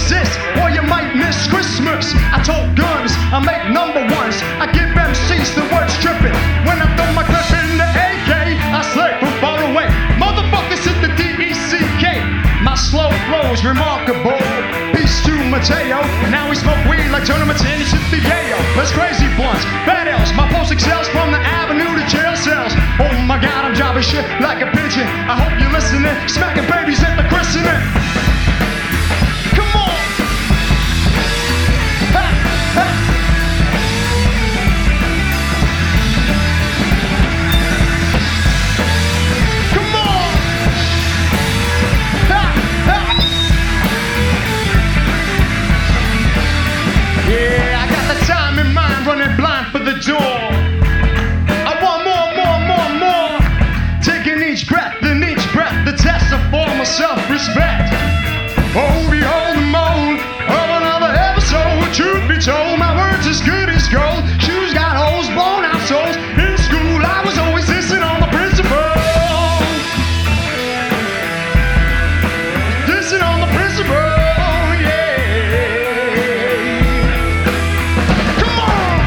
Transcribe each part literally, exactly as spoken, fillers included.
resist, or you might miss Christmas. I told guns, I make number ones. I give M Cs the words tripping. When I throw my clip in the A K, I slay from far away. Motherfuckers hit the D E C K. My slow flow's remarkable. Peace to Mateo. Now we smoke weed like tournaments and it's the Yayo. That's crazy blunts, bad L's. My post excels from the avenue to jail cells. Oh my God, I'm dropping shit like a pigeon. I hope you're listening. Smacking babies at the christening. Come on. Ha, ha. Come on. Ha, ha. Yeah, I got the time in mind, running blind for the door. I want more, more, more, more. Taking each breath, and each breath, the test of form of self-respect. Oh, behold the mold of another episode. Truth be told, my words as good as gold. Shoes got holes, blown out souls. In school, I was always dissing on the principal. Dissing on the principal, yeah. Come on!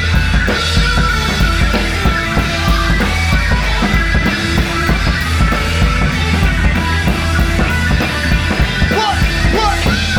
What? What?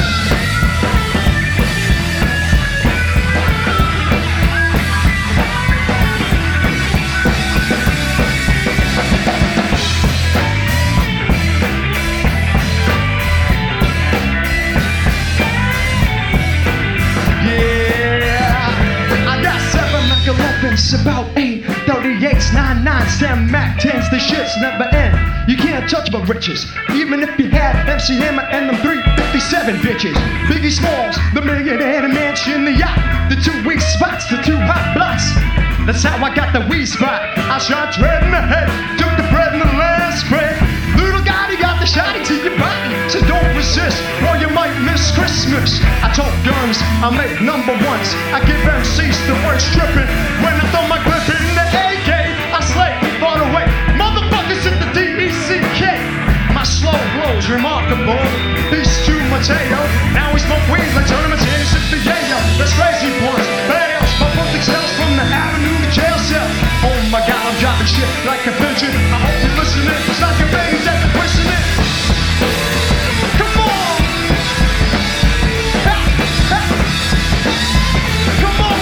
Yeah, I got seven Mac elevens, about eight thirty-eights, nine nines, ten Mac tens. The shits never end. You can't touch my riches, even if you had M C Hammer and them three fifty-seven bitches. Biggie Smalls, the millionaire, the mansion, the yacht, the two weak spots, the two hot blocks. That's how I got the weed spot. I shot dread in the head, took the bread in the last spread. Little Gotti got the shotty to your body, so don't resist, or you might miss Christmas. I talk guns, I make number ones. I give M Cs the words tripping. When I throw my clip in the A K, I slay far away. Motherfuckers hit the D E C K. My slow flow's remarkable. Peace to Mateo. Now we smoke weed like tournaments and it's the Yayo. That's crazy boys, bad L's. My post excels from the avenue to jail cell. Oh my God, I'm dropping shit like a pigeon. I hope you're listening. It's like a baby's at the christening. Come on. Ha, ha. Come on.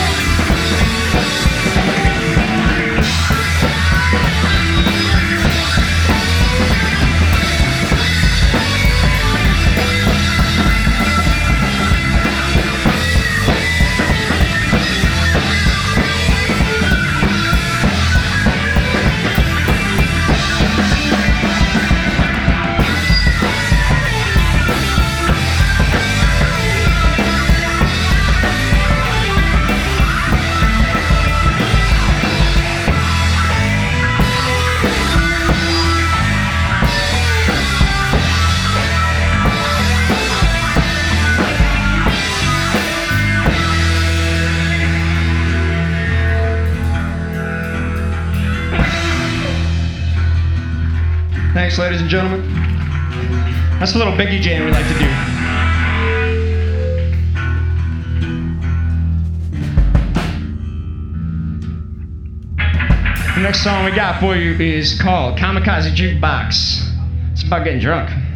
Thanks, ladies and gentlemen. That's a little Biggie jam we like to do. The next song we got for you is called Kamikaze Jukebox. It's about getting drunk.